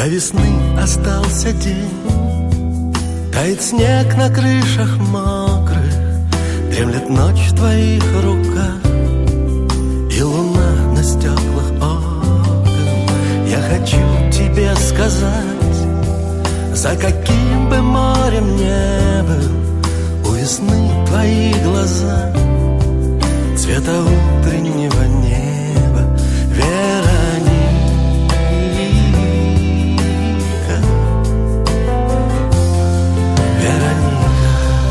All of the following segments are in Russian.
До весны остался день, тает снег на крышах мокрых, дремлет ночь в твоих руках и луна на стеклах окон. Я хочу тебе сказать, за каким бы морем не был, у весны твои глаза цвета утреннего неба. Вероника, Вероника.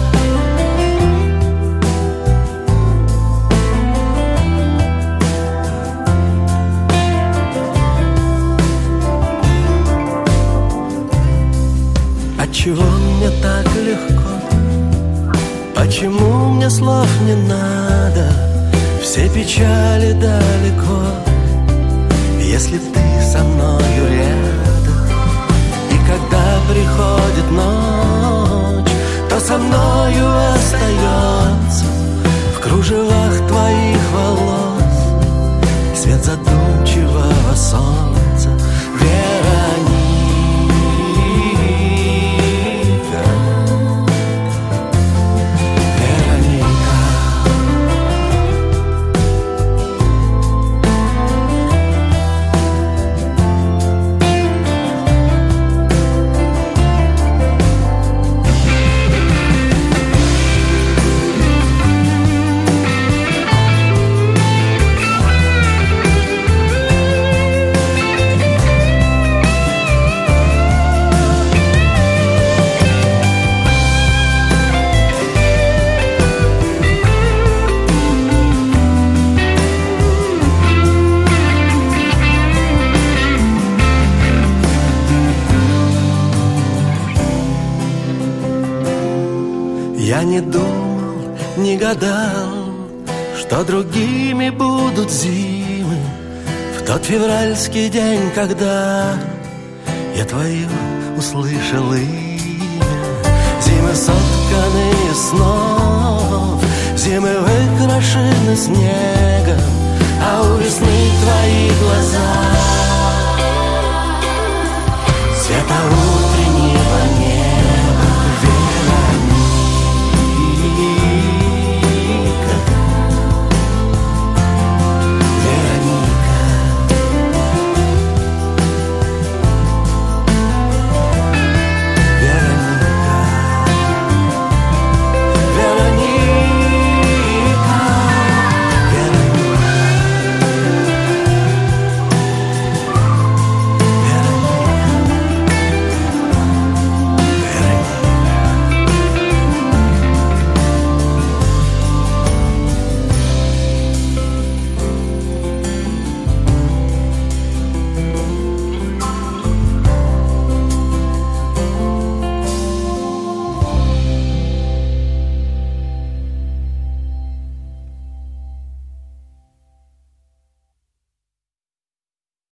Отчего мне так легко? Почему мне слов не надо? Все печали далеко, если ты со мною рядом. И когда приходит ночь, то со мною остается в кружевах твоих волос свет задумчивого солнца. Вероника, я не думал, не гадал, что другими будут зимы. В тот февральский день, когда я твое услышал имя. Зимы сотканы из снов, зимы выкрашены снегом, а у весны твои глаза